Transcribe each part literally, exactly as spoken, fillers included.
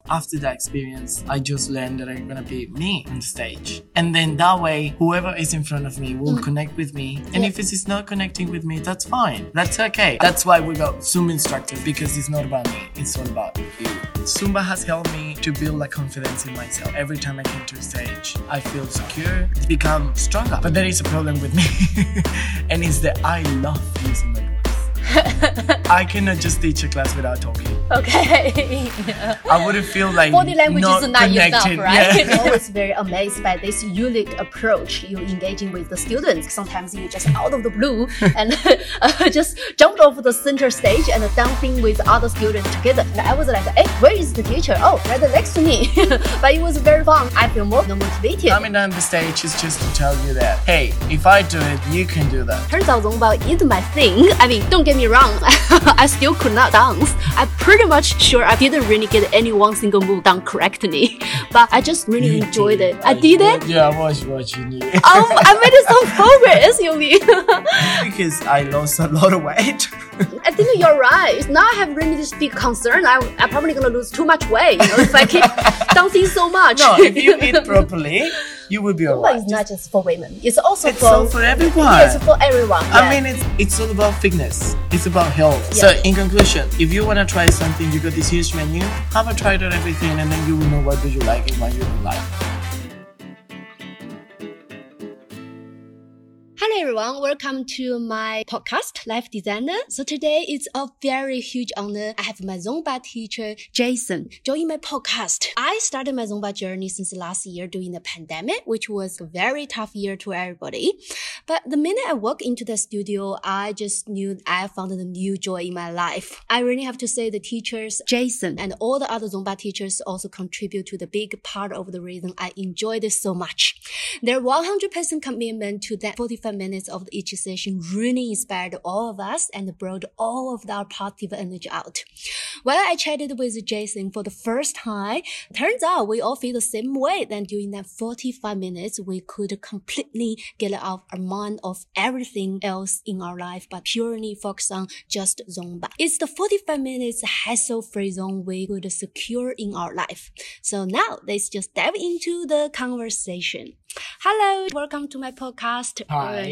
after that experience, I just learned that I'm gonna be me on stage. And then that way, whoever is in front of me will mm. connect with me. And yeah. if it's not connecting with me, that's fine. That's okay. That's why we got Zumba instructors, because it's not about me. It's all about you. Zumba has helped me to build like confidence in myself. Every time I come to a stage, I feel secure, become stronger. But there is a problem with me. And it's that I love using my voice. I cannot just teach a class without talking. Okay. I wouldn't feel like body language not is not connected. yourself, right? Yeah. I'm always very amazed by this unique approach you're engaging with the students. Sometimes you just out of the blue and uh, just jumped off the center stage and dancing with other students together. And I was like, hey, where is the teacher? Oh, right next to me. But it was very fun. I feel more motivated. Coming down the stage is just to tell you that, hey, if I do it, you can do that. Turns out Zumba is my thing. I mean, don't get me wrong. I still could not dance. I'm pretty much sure I didn't really get any one single move done correctly. But I just really you enjoyed did. it. I did it? Yeah, I was watching you. um, I made some progress, you mean? Because I lost a lot of weight. I think you're right. Now I have really this big concern. I, I'm probably going to lose too much weight, you know, if I keep dancing so much. No, if you eat properly, you will be alright. But it's not just for women. It's also it's for, all for everyone. It's for everyone. Yeah. I mean, it's it's all about fitness. It's about health. Yeah. So in conclusion, if you want to try something, you got this huge menu, have a try at everything, and then you will know what do you like and what you don't like. Hello everyone, welcome to my podcast, Life Designer. So today it's a very huge honor. I have my Zumba teacher, Jason, joining my podcast. I started my Zumba journey since last year during the pandemic, which was a very tough year to everybody. But the minute I walked into the studio, I just knew I found a new joy in my life. I really have to say the teachers, Jason, and all the other Zumba teachers also contribute to the big part of the reason I enjoyed it so much. Their one hundred percent commitment to that forty-five minutes of each session really inspired all of us and brought all of our positive energy out. While I chatted with Jason for the first time, turns out we all feel the same way. Then during that forty-five minutes, we could completely get out our mind of everything else in our life, but purely focus on just Zumba. It's the forty-five minutes hassle-free zone we could secure in our life. So now let's just dive into the conversation. Hello, welcome to my podcast. Hi. Uh,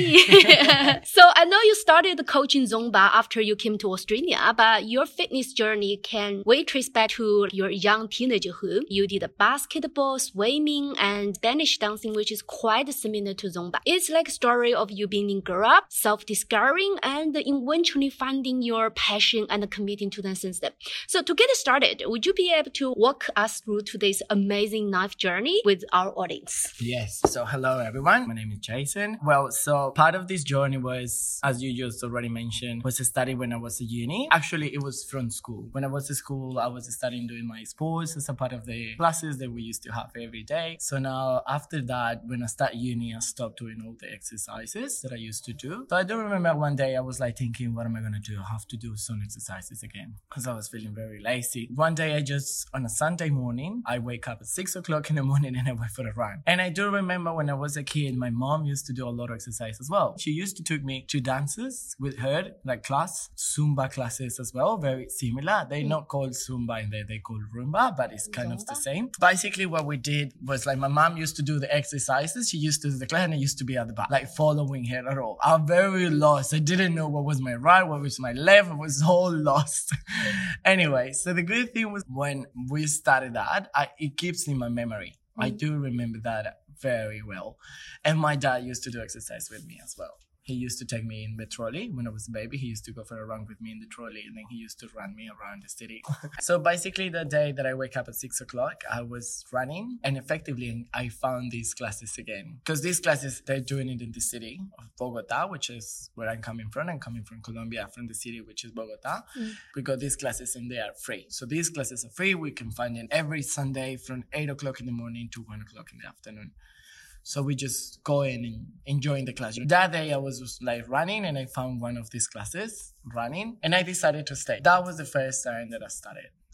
hi. So I know you started coaching Zumba after you came to Australia, but your fitness journey can we trace back to your young teenagerhood. You did basketball, swimming, and Spanish dancing, which is quite similar to Zumba. It's like a story of you being grown up, self-discovering, and eventually finding your passion and committing to them since then. So to get started, would you be able to walk us through today's amazing life journey with our audience? Yes. So hello everyone. My name is Jason. Well, so part of this journey was, as you just already mentioned, was a study when I was at uni. Actually, it was from school. When I was at school, I was studying doing my sports as a part of the classes that we used to have every day. So now after that, when I started uni, I stopped doing all the exercises that I used to do. So I do remember one day I was like thinking, what am I going to do? I have to do some exercises again because I was feeling very lazy. One day I just, on a Sunday morning, I wake up at six o'clock in the morning and I went for a run. And I do remember when I was a kid, my mom used to do a lot of exercise as well. She used to take me to dances with her, like class, Zumba classes as well, very similar. They're mm. not called Zumba in there, they call Rumba, but it's kind Zumba. Of the same. Basically what we did was like my mom used to do the exercises, she used to do the class and I used to be at the back, like following her at all. I'm very lost. I didn't know what was my right, what was my left, I was all lost. Anyway, so the good thing was when we started that, I, it keeps in my memory. Mm. I do remember that very well. And my dad used to do exercise with me as well. He used to take me in the trolley when I was a baby. He used to go for a run with me in the trolley and then he used to run me around the city. So basically the day that I wake up at six o'clock, I was running and effectively I found these classes again. Because these classes, they're doing it in the city of Bogota, which is where I'm coming from. I'm coming from Colombia, from the city, which is Bogota. Mm. We got these classes and they are free. So these classes are free. We can find them every Sunday from eight o'clock in the morning to one o'clock in the afternoon. So we just go in and enjoying the class. That day I was just like running and I found one of these classes running and I decided to stay. That was the first time that I started.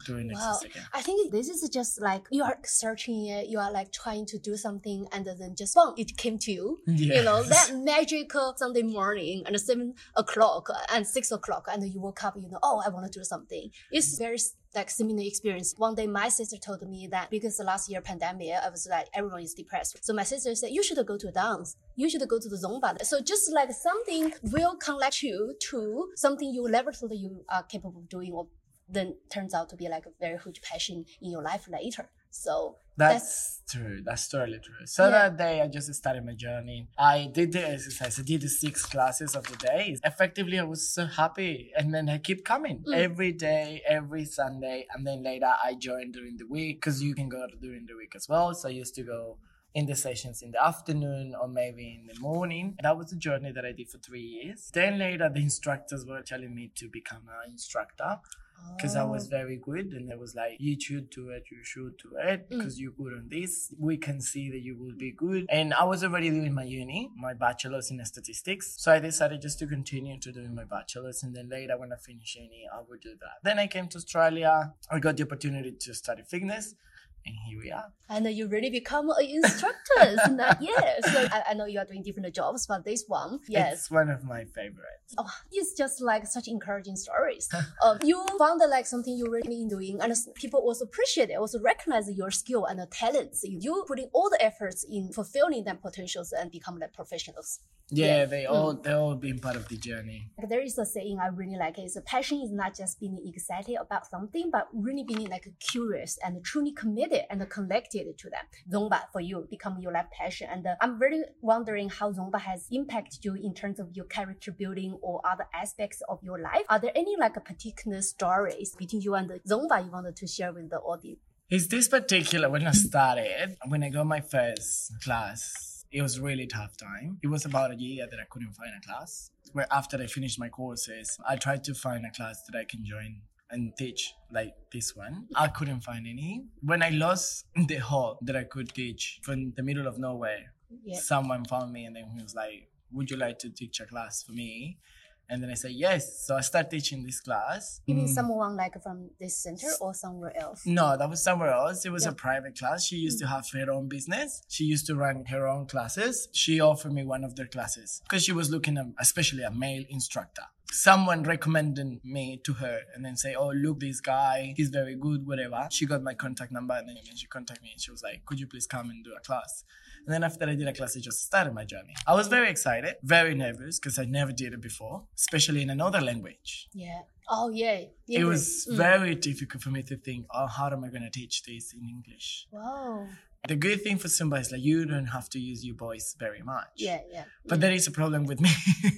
doing Wow. exercise again. I think this is just like you are searching it, you are like trying to do something, and then just boom, it came to you. Yes. You know, that magical Sunday morning and seven o'clock and six o'clock, and you woke up, you know, oh, I want to do something. It's very like similar experience. One day my sister told me that because the last year pandemic, I was like, everyone is depressed. So my sister said, you should go to a dance. You should go to the Zumba. So just like something will connect you to something you never thought you are capable of doing, or then turns out to be like a very huge passion in your life later. So That's, that's true. That's totally true. So Yeah. that day, I just started my journey. I did the exercise. I did the six classes of the day. Effectively, I was so happy. And then I keep coming Mm. every day, every Sunday. And then later, I joined during the week because you can go during the week as well. So I used to go in the sessions in the afternoon or maybe in the morning. That was a journey that I did for three years. Then later, the instructors were telling me to become an instructor, because I was very good, and they was like, you should do it, you should do it, because you're good on this. We can see that you will be good. And I was already doing my uni, my bachelor's in statistics. So I decided just to continue to doing my bachelor's, and then later when I finish uni, I would do that. Then I came to Australia. I got the opportunity to study fitness, and here we are. and you really become an instructor. Not yes. So I, I know you are doing different jobs, but this one, yes. It's one of my favorites. Oh, it's just like such encouraging stories. um, you found like something you really in doing, and people also appreciate it, also recognize your skill and the talents. You putting all the efforts in fulfilling them potentials and become like professionals. Yeah, Yeah. they all they all been part of the journey. Like, there is a saying I really like. Is passion is not just being excited about something, but really being like curious and truly committed and connected to them. Zumba for you become your life passion, and uh, I'm really wondering how Zumba has impacted you in terms of your character building or other aspects of your life. Are there any like a particular stories between you and the Zumba you wanted to share with the audience? Is this particular, when I started, when I got my first class, it was really tough time. It was about a year that I couldn't find a class. Where after I finished my courses, I tried to find a class that I can join and teach like this one. I couldn't find any. When I lost the hope that I could teach from the middle of nowhere, Yeah. someone found me and then he was like, would you like to teach a class for me? And then I said, yes. So I started teaching this class. You mean Mm. someone like from this center or somewhere else? No, that was somewhere else. It was Yeah. a private class. She used to have her own business. She used to run her own classes. She offered me one of their classes because she was looking at, especially a male instructor. Someone recommended me to her and then say, oh, look, this guy, he's very good, whatever. She got my contact number and then she contacted me and she was like, could you please come and do a class? And then after I did a class, I just started my journey. I was very excited, very nervous because I never did it before, especially in another language. Yeah. Oh yeah. It English. was Mm. very difficult for me to think, oh, how am I going to teach this in English? Wow. The good thing for Zumba is like you don't have to use your voice very much. Yeah, yeah. But there is a problem with me.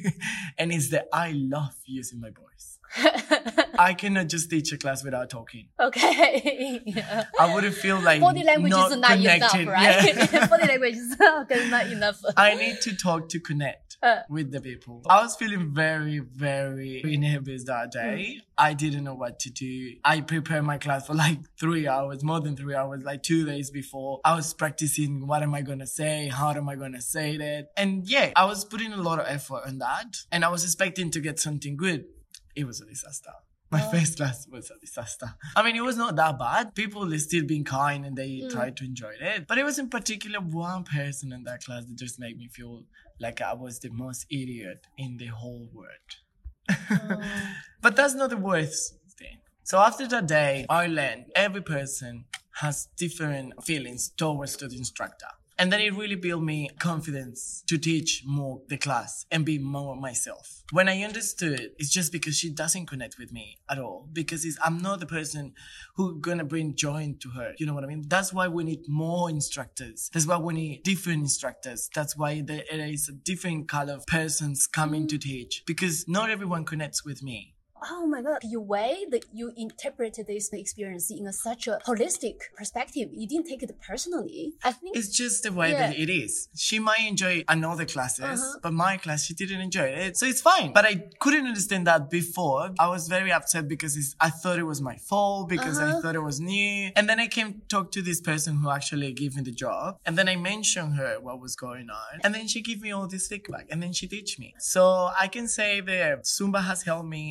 And it's that I love using my voice. I cannot just teach a class without talking. Okay. Yeah. I wouldn't feel like Body language not is not connected. enough, right? Yeah. Body language is okay, not enough. I need to talk to connect Uh. with the people. I was feeling very, very nervous that day. I didn't know what to do. I prepared my class for like three hours, more than three hours, like two days before. I was practicing what am I going to say? How am I going to say that? And yeah, I was putting a lot of effort on that. And I was expecting to get something good. It was a disaster. My Oh. first class was a disaster. I mean, it was not that bad. People are still being kind and they Mm. tried to enjoy it. But it was in particular one person in that class that just made me feel like I was the most idiot in the whole world. Oh. But that's not the worst thing. So after that day, I learned every person has different feelings towards the instructor. And then it really built me confidence to teach more the class and be more myself. When I understood, it's just because she doesn't connect with me at all. Because it's, I'm not the person who's going to bring joy to her. You know what I mean? That's why we need more instructors. That's why we need different instructors. That's why there is a different kind of persons coming to teach. Because not everyone connects with me. Oh my God. The way that you interpreted this experience in a, such a holistic perspective, you didn't take it personally. I think It's just the way Yeah. that it is. She might enjoy another classes, Uh-huh. but my class, she didn't enjoy it. So it's fine. But I couldn't understand that before. I was very upset because it's, I thought it was my fault, because I Uh-huh. thought it was new. And then I came to talk to this person who actually gave me the job. And then I mentioned her what was going on. And then she gave me all this feedback. And then she teach me. So I can say that Zumba has helped me to build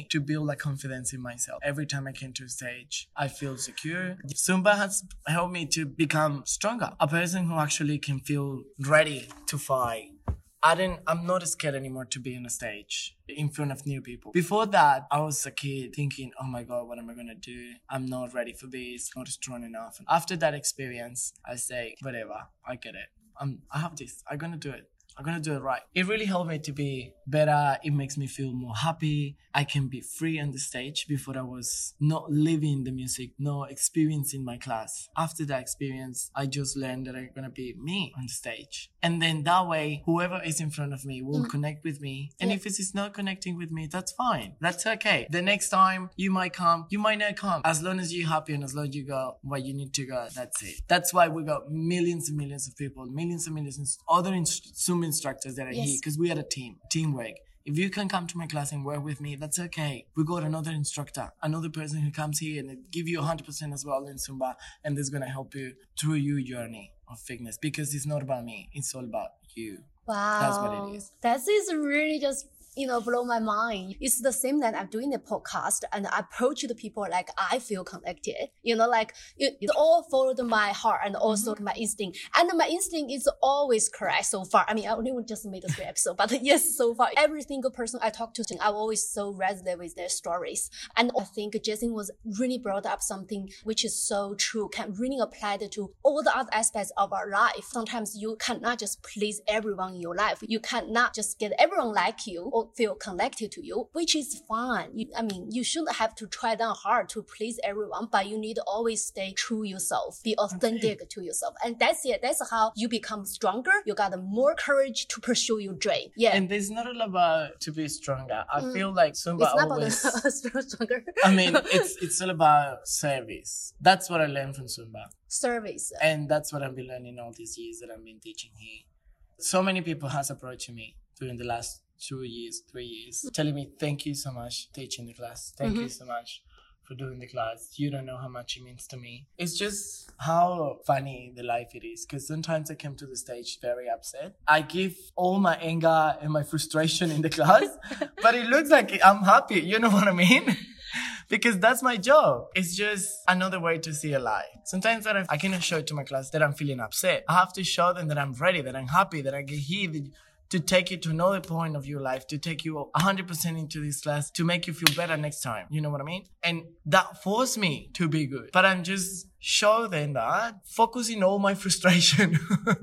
feel like confidence in myself. Every time I came to a stage, I feel secure. Zumba has helped me to become stronger. A person who actually can feel ready to fight. I didn't, I'm not scared anymore to be on a stage in front of new people. Before that, I was a kid thinking, oh my God, what am I going to do? I'm not ready for this, not strong enough. And after that experience, I say, whatever, I get it. I'm, I have this, I'm going to do it. I'm going to do it right. It really helped me to be better. It makes me feel more happy. I can be free on the stage. Before I was not living the music, not experiencing my class. After that experience, I just learned that I'm going to be me on the stage. And then that way, whoever is in front of me will mm. connect with me. And yeah. if it is not connecting with me, that's fine. That's okay. The next time you might come, you might not come. As long as you're happy and as long as you go where you need to go, that's it. That's why we got millions and millions of people, millions and millions of other Zoom instructors that are yes. here because we are a team, teamwork. If you can come to my class and work with me, that's okay. We got another instructor, another person who comes here and give you one hundred percent as well in Zumba, and that's going to help you through your journey of fitness because it's not about me. It's all about you. Wow. That's what it is. That is really just, you know, blow my mind. It's the same that I'm doing the podcast and I approach the people like I feel connected. You know, like it, it all followed my heart and also mm-hmm. my instinct. And my instinct is always correct so far. I mean, I only just made a three episode, but yes, so far, every single person I talk to, I always so resonate with their stories. And I think Jason was really brought up something which is so true, can really apply to all the other aspects of our life. Sometimes you cannot just please everyone in your life. You cannot just get everyone like you or feel connected to you, which is fine. You, I mean, you shouldn't have to try down hard to please everyone, but you need to always stay true yourself, be authentic okay. to yourself. And that's it. That's how you become stronger. You got more courage to pursue your dream. Yeah. And it's not all about to be stronger. I mm. feel like Zumba it's not always... about stronger. I mean, it's, it's all about service. That's what I learned from Zumba. Service. And that's what I've been learning all these years that I've been teaching here. So many people has approached me during the last two years, three years, telling me, thank you so much for teaching the class. Thank mm-hmm. you so much for doing the class. You don't know how much it means to me. It's just how funny the life it is. Because sometimes I come to the stage very upset. I give all my anger and my frustration in the class, but it looks like I'm happy. You know what I mean? Because that's my job. It's just another way to see a life. Sometimes that I cannot show it to my class that I'm feeling upset. I have to show them that I'm ready, that I'm happy, that I get here, that to take you to another point of your life, to take you one hundred percent into this class, to make you feel better next time. You know what I mean? And that forced me to be good. But I'm just showing them that, focusing all my frustration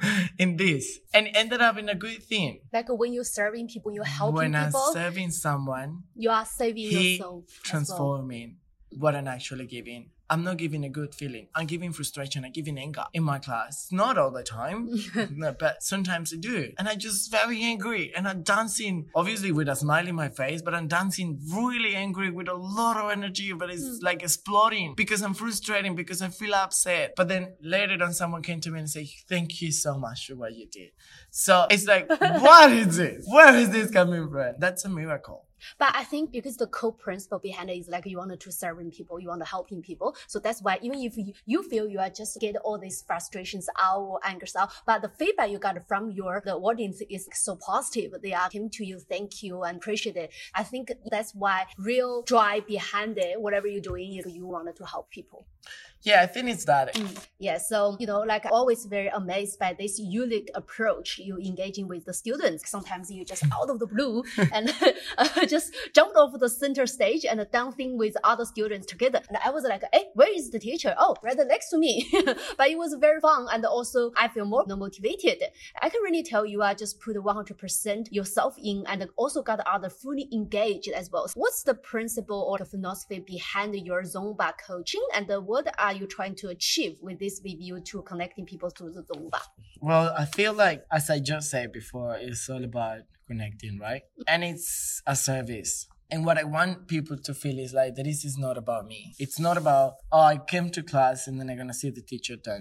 in this. And ended up in a good thing. Like when you're serving people, you're helping when people. When I'm serving someone, you are saving he yourself. transforming well. What I'm actually giving. I'm not giving a good feeling. I'm giving frustration. I'm giving anger in my class. Not all the time, no, but sometimes I do. And I'm just very angry. And I'm dancing, obviously with a smile in my face, but I'm dancing really angry with a lot of energy, but it's mm. like exploding because I'm frustrated, because I feel upset. But then later on, someone came to me and said, thank you so much for what you did. So it's like, what is this? Where is this coming from? That's a miracle. But I think because the core principle behind it is like you want to serve people, you want to helping people. So that's why even if you, you feel you are just get all these frustrations out or angers out, but the feedback you got from your the audience is so positive. They are came to you, thank you and appreciate it. I think that's why real drive behind it, whatever you're doing, is you wanted to help people. Yeah, I think it's that. Mm. Yeah, so, you know, like always very amazed by this unique approach you engaging with the students. Sometimes you just out of the blue and uh, just jumped off the center stage and dancing with other students together. And I was like, hey, where is the teacher? Oh, right next to me. But it was very fun. And also I feel more motivated. I can really tell you are just put one hundred percent yourself in and also got other fully engaged as well. So what's the principle or the philosophy behind your Zumba coaching? And what are you trying to achieve with this review to connecting people to the Zumba? Well, I feel like, as I just said before, it's all about connecting, right? And it's a service. And what I want people to feel is like that this is not about me. It's not about, oh, I came to class and then I'm going to see the teacher dance it.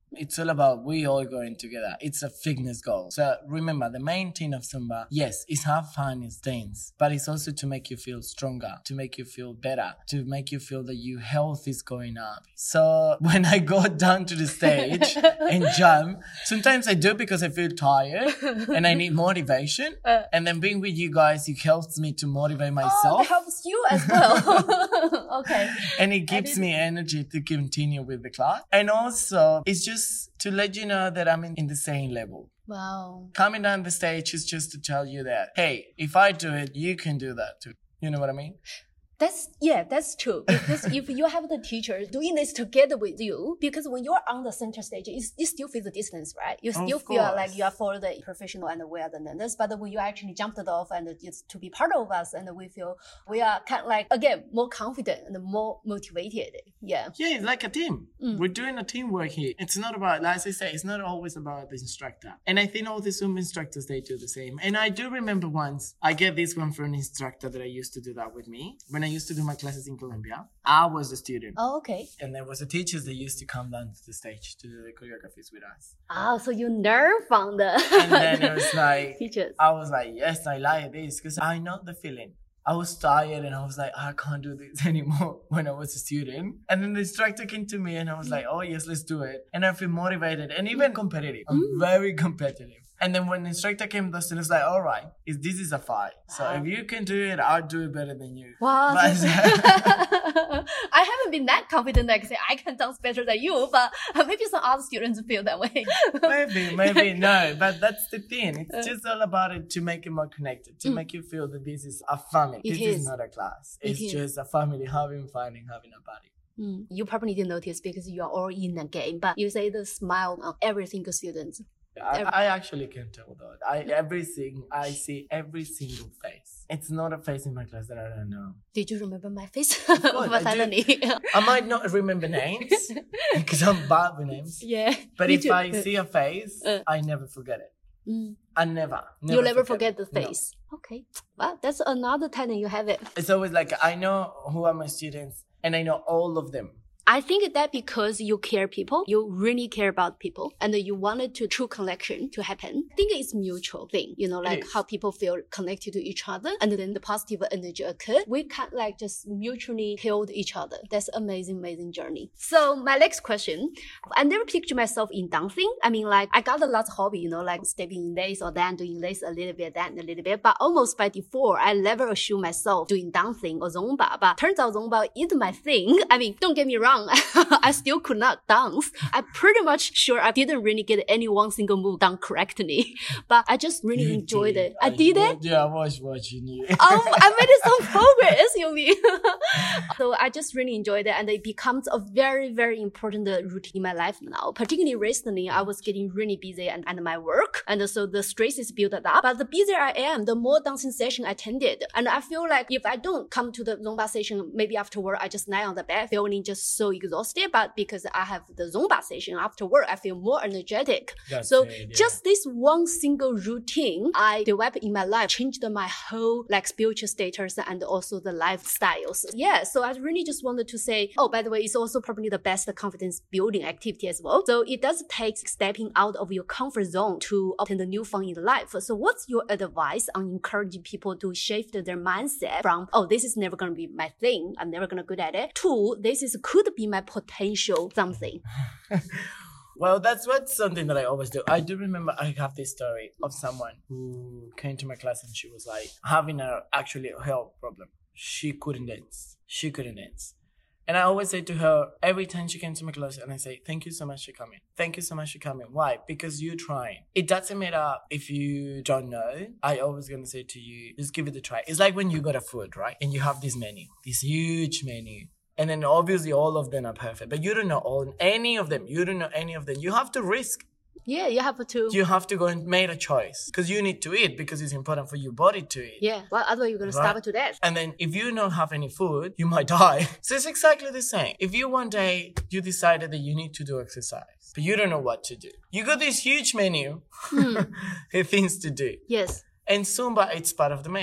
It's all about we all going together. It's a fitness goal. So remember, the main thing of Zumba, yes, is have fun, it's dance, but it's also to make you feel stronger, to make you feel better, to make you feel that your health is going up. So when I go down to the stage and jump, sometimes I do because I feel tired and I need motivation. Uh, and then being with you guys, it helps me to motivate myself. Oh, it helps you as well. Okay. And it gives me energy to continue with the class. And also, it's just to let you know that I'm in, in the same level. Wow. Coming down the stage is just to tell you that, hey, if I do it, you can do that too. You know what I mean? That's, yeah, that's true. Because if you have the teacher doing this together with you, because when you're on the center stage, you, you still feel the distance, right? You still Of feel course. like you are for the professional and we are the learners. But when you actually jumped it off and it's to be part of us, and we feel we are kind of like, again, more confident and more motivated. Yeah. Yeah, it's like a team. Mm. We're doing a teamwork here. It's not about, as I say, it's not always about the instructor. And I think all the Zumba instructors, they do the same. And I do remember once, I get this one from an instructor that I used to do that with me. When I used to do my classes in Colombia, I was a student. Oh, okay. And there was a teachers that used to come down to the stage to do the choreographies with us. Oh, so you learn from the And then it was like, teachers. I was like, yes, I like this because I know the feeling. I was tired and I was like, I can't do this anymore when I was a student. And then the instructor came to me and I was like, oh yes, let's do it. And I feel motivated and even competitive. I'm Mm. very competitive. And then when the instructor came, the students like, all right, is this is a fight. So Wow. if you can do it, I'll do it better than you. Wow. But- I haven't been that confident that I can say I can dance better than you, but maybe some other students feel that way. maybe, maybe no, but that's the thing. It's Uh. just all about it to make it more connected, to Mm. make you feel that this is a family. It this is. is not a class. It It's is. just a family having fun and having a party. Mm. You probably didn't notice because you are all in the game, but you say the smile on every single student. I, Every- I actually can tell that. I everything I see every single face. It's not a face in my class that I don't know. Did you remember my face? course, I do. Finally. I might not remember names because I'm bad with names. Yeah. But me if too. I see a face, Uh. I never forget it. Mm. I never. never you never forget, it. the No. face. Okay. Well, that's another talent you have it. It's always like I know who are my students and I know all of them. I think that because you care people, you really care about people, and you wanted to true connection to happen. I think it's mutual thing, you know, like is. how people feel connected to each other, and then the positive energy occurred. We can't like just mutually healed each other. That's amazing, amazing journey. So my next question, I never picture myself in dancing. I mean, like I got a lot of hobby, you know, like stepping in this or that, doing this a little bit, that a little bit. But almost by default, I never assume myself doing dancing or Zumba. But turns out Zumba is my thing. I mean, don't get me wrong. I still could not dance. I'm pretty much sure I didn't really get any one single move done correctly, but I just really You enjoyed did. it. I did it. Yeah, I was watching you. um, I made some progress, you mean? So I just really enjoyed it, and it becomes a very, very important uh, routine in my life now. Particularly recently, I was getting really busy and, and my work, and so the stress is built up. But the busier I am, the more dancing session I attended, and I feel like if I don't come to the Zumba session, maybe afterward I just lie on the bed feeling just so exhausted. But because I have the Zumba session afterward, I feel more energetic. That's So it, yeah. just this one single routine I developed in my life changed my whole like spiritual status and also the lifestyles. Yeah, so I really just wanted to say, oh, by the way, it's also probably the best confidence building activity as well. So it does take stepping out of your comfort zone to obtain the new fun in life. So what's your advice on encouraging people to shift their mindset from, oh, this is never going to be my thing, I'm never going to good at it, to this is could be my potential something? Well, that's what something that I always do. I do remember I have this story of someone who came to my class and she was like having a actually a health problem. She couldn't dance. She couldn't dance. And I always say to her, every time she came to my class, and I say, thank you so much for coming. Thank you so much for coming. Why? Because you're trying. It doesn't matter if you don't know. I always going to say to you, just give it a try. It's like when you got a food, right? And you have this menu, this huge menu. And then obviously all of them are perfect, but you don't know all any of them. You don't know any of them. You have to risk. Yeah, you have to. You have to go and make a choice because you need to eat because it's important for your body to eat. Yeah, well, otherwise you're going to Right. starve to death. And then if you don't have any food, you might die. So it's exactly the same. If you one day, you decided that you need to do exercise, but you don't know what to do. You got this huge menu Hmm. of things to do. Yes. And Zumba, it's part of the menu.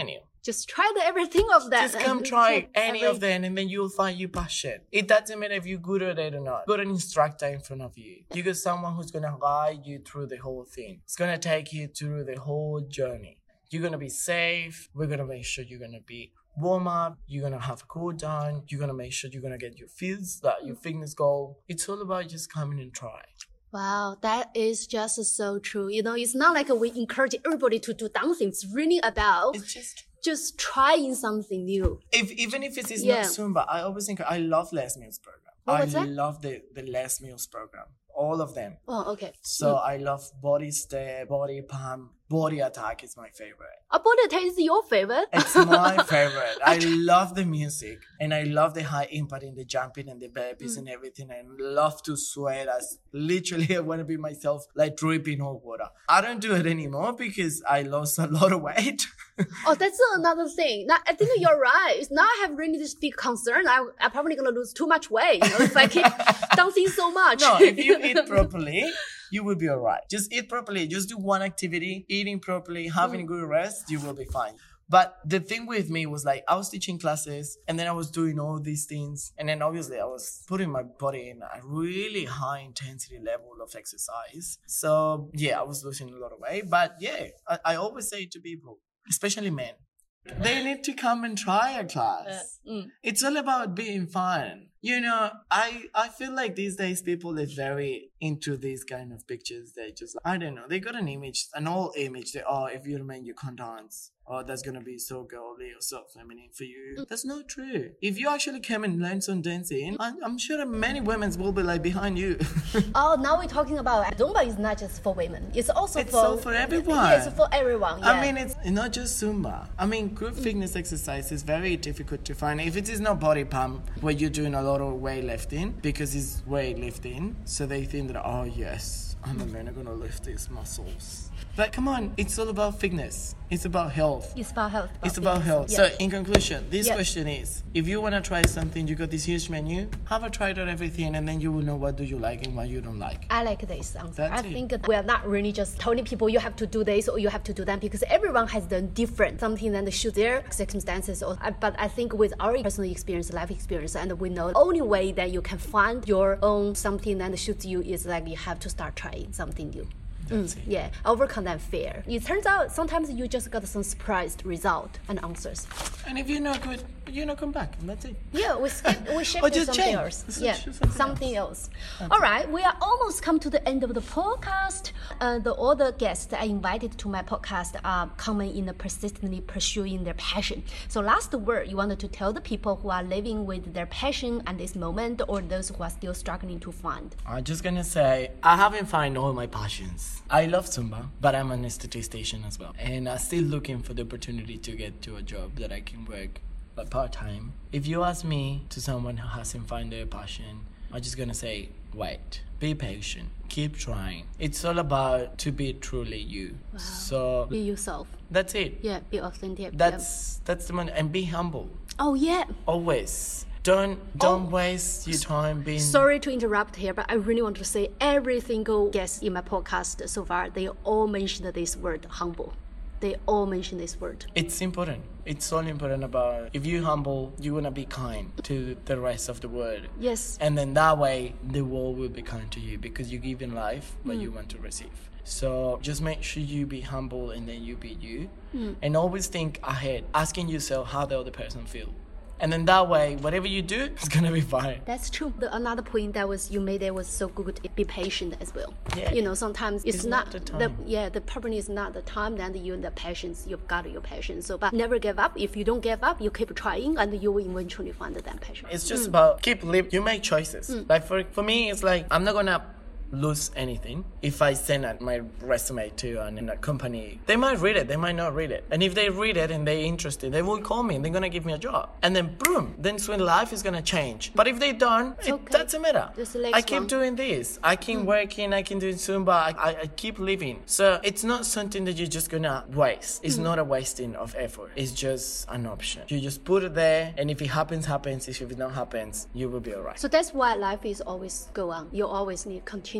Just try the everything of that. Just come try any Every... of them and then you'll find your passion. It doesn't matter if you're good at it or not. You got an instructor in front of you. You got someone who's going to guide you through the whole thing. It's going to take you through the whole journey. You're going to be safe. We're going to make sure you're going to be warm up. You're going to have a cool down. You're going to make sure you're going to get your fits, that your fitness goal. It's all about just coming and try. Wow, that is just so true. You know, it's not like we encourage everybody to do dancing. It's really about it's just just trying something new. If even if it is yeah. not Zumba, I always think I love Les Mills program. What I was that? love the the Les Mills program. All of them. Oh, okay. So mm. I love body step, body pump, body attack is my favorite. A body attack is your favorite? It's my favorite. I love the music and I love the high impact in the jumping and the burpees mm. and everything. I love to sweat as literally I want to be myself like dripping hot water. I don't do it anymore because I lost a lot of weight. Oh, that's another thing. Now, I think you're right. Now I have really this big concern. I, I'm probably going to lose too much weight, you know, if I keep dancing so much. No, if you eat properly, you will be all right. Just eat properly. Just do one activity, eating properly, having mm. a good rest, you will be fine. But the thing with me was like, I was teaching classes and then I was doing all these things. And then obviously I was putting my body in a really high intensity level of exercise. So yeah, I was losing a lot of weight. But yeah, I, I always say to people, especially men, they need to come and try a class. Uh, mm. It's all about being fun. You know, I I feel like these days people are very into these kind of pictures. They just, I don't know, they got an image, an old image. They, oh, if you're a man, you can't dance. Oh, that's going to be so girly or so feminine for you. Mm. That's not true. If you actually come and learn some dancing, I'm, I'm sure many women will be like behind you. Oh, now we're talking about Zumba is not just for women. It's also it's for... so for everyone. It's for everyone, yeah. I mean, it's not just Zumba. I mean, group fitness exercise is very difficult to find. If it is not body pump, where you're doing a lot of weightlifting, because it's weightlifting, so they think that, oh yes, I'm a man, I'm going to lift these muscles. But come on, it's all about fitness. It's about health. It's about health. About it's about fitness. health. Yeah. So in conclusion, this yeah. question is, if you want to try something, you got this huge menu, have a try out everything and then you will know what do you like and what you don't like. I like this answer. That's I it. think we are not really just telling people you have to do this or you have to do that because everyone has done different something that suits their circumstances. Or, but I think with our personal experience, life experience, and we know the only way that you can find your own something that suits you is like you have to start trying something new. Mm, yeah, overcome that fear. It turns out sometimes you just got some surprised result and answers. And if you're not good, you know, come back and that's it. Yeah, we skip, we shift to something change. else. It's yeah, something, something else. else. All right, we are almost come to the end of the podcast. Uh, the all the guests I invited to my podcast are common in the persistently pursuing their passion. So last word you wanted to tell the people who are living with their passion at this moment or those who are still struggling to find. I'm just gonna say, I haven't found all my passions. I love Zumba, but I'm an statistician as well. And I'm still looking for the opportunity to get to a job that I can work like part-time. If you ask me to someone who hasn't found their passion, I'm just gonna say, wait, be patient, keep trying. It's all about to be truly you. Wow. So be yourself. That's it. Yeah, be authentic. That's yeah. that's the one. And be humble. Oh yeah. Always. Don't don't oh. waste your time being... Sorry to interrupt here, but I really want to say every single guest in my podcast so far, they all mentioned this word, humble. They all mention this word. It's important. It's so important about if you're humble, you want to be kind to the rest of the world. Yes. And then that way, the world will be kind to you because you give in life what mm. you want to receive. So just make sure you be humble and then you be you. Mm. And always think ahead, asking yourself how the other person feels. And then that way, whatever you do, it's going to be fine. That's true. The, another point that was you made there was so good, be patient as well. Yeah. You know, sometimes it's, it's not, not the time. The, yeah, the problem is not the time, then you and the patience, you've got your passion. So, but never give up. If you don't give up, you keep trying and you will eventually find that passion. It's just mm. about keep living. You make choices. Mm. Like for, for me, it's like, I'm not going to lose anything if I send out my resume to an, a company. They might read it, they might not read it, and if they read it and they're interested, they will call me and they're gonna give me a job, and then boom, then when life is gonna change. But if they don't, it okay. doesn't matter. I keep one. doing this, I keep mm. working, I keep doing Zumba, I, I, I keep living. So it's not something that you're just gonna waste. It's mm. not a wasting of effort. It's just an option. You just put it there, and if it happens, happens. If it not happens, you will be alright. So that's why life is always go on. You always need to continue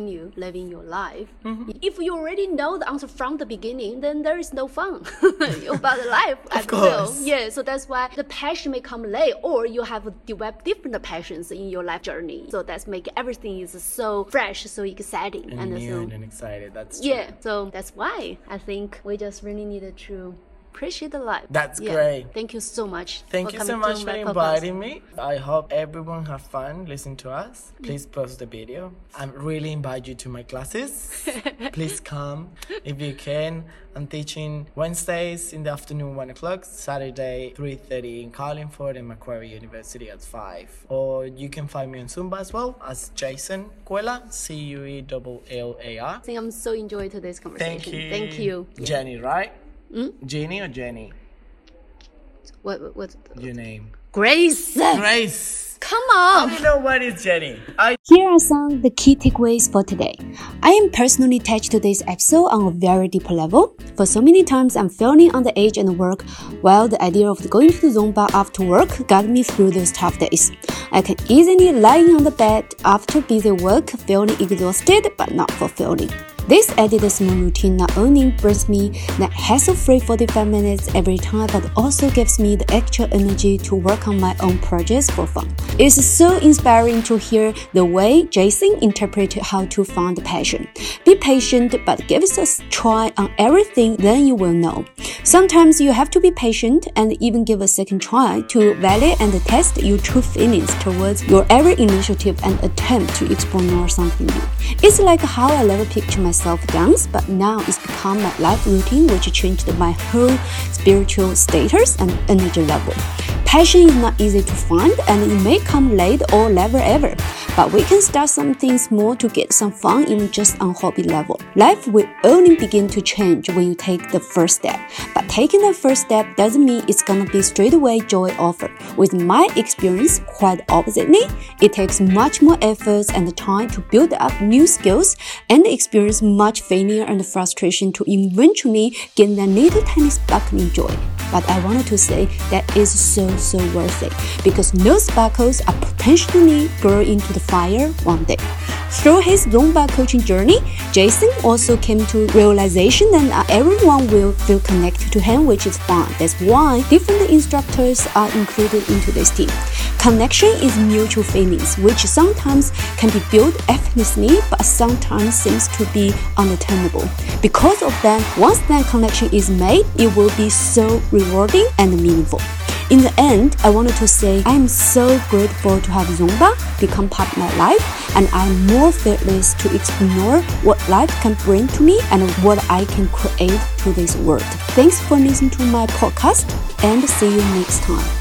continue living your life. Mm-hmm. If you already know the answer from the beginning, then there is no fun about the life. Of course. Yeah, so that's why the passion may come late, or you have developed different passions in your life journey. So that's make everything is so fresh, so exciting. And, and new so, and excited. That's true. yeah, so that's why I think we just really needed to appreciate the life. That's yeah. great. Thank you so much. Thank for you coming so much to for my inviting podcast. me. I hope everyone have fun listening to us. Please post the video. I really invite you to my classes. Please come if you can. I'm teaching Wednesdays in the afternoon, one o'clock, Saturday, three thirty in Carlingford and Macquarie University at five. Or you can find me on Zumba as well as Jason Cuellar, C U E L L A R. I think I'm so enjoying today's conversation. Thank you. Thank you. Yeah. Jenny, right? Hmm? Jenny or Jenny? What, what, what? Your name. Grace! Grace! Come on! I know what is Jenny. I Here are some of the key takeaways for today. I am personally attached to this episode on a very deep level. For so many times, I'm feeling on the edge and work, while the idea of going to Zumba after work got me through those tough days. I can easily lying on the bed after busy work, feeling exhausted but not fulfilling. This added small routine not only brings me that hassle-free forty-five minutes every time, but also gives me the extra energy to work on my own projects for fun. It's so inspiring to hear the way Jason interpreted how to find the passion. Be patient, but give us a try on everything, then you will know. Sometimes you have to be patient and even give a second try to validate and test your true feelings towards your every initiative and attempt to explore something new. It's like how I never pictured myself dance, but now it's become my life routine, which changed my whole spiritual status and energy level. Passion is not easy to find, and it may come late or never ever, but we can start something small to get some fun even just on hobby level. Life will only begin to change when you take the first step, but taking the first step doesn't mean it's gonna be straight away joy offer. With my experience, quite oppositely, it takes much more effort and time to build up new skills and experience much failure and frustration to eventually gain that little tiny sparkling joy. But I wanted to say that is so so worth it, because those sparkles are potentially grow into the fire one day. Through his Zumba coaching journey, Jason also came to realization that everyone will feel connected to him, which is fun. That's why different instructors are included into this team. Connection is mutual feelings, which sometimes can be built effortlessly, but sometimes seems to be unattainable. Because of that, once that connection is made, it will be so rewarding and meaningful. In the end, I wanted to say I am so grateful to have Zumba become part of my life, and I'm more fearless to explore what life can bring to me and what I can create to this world. Thanks for listening to my podcast, and see you next time.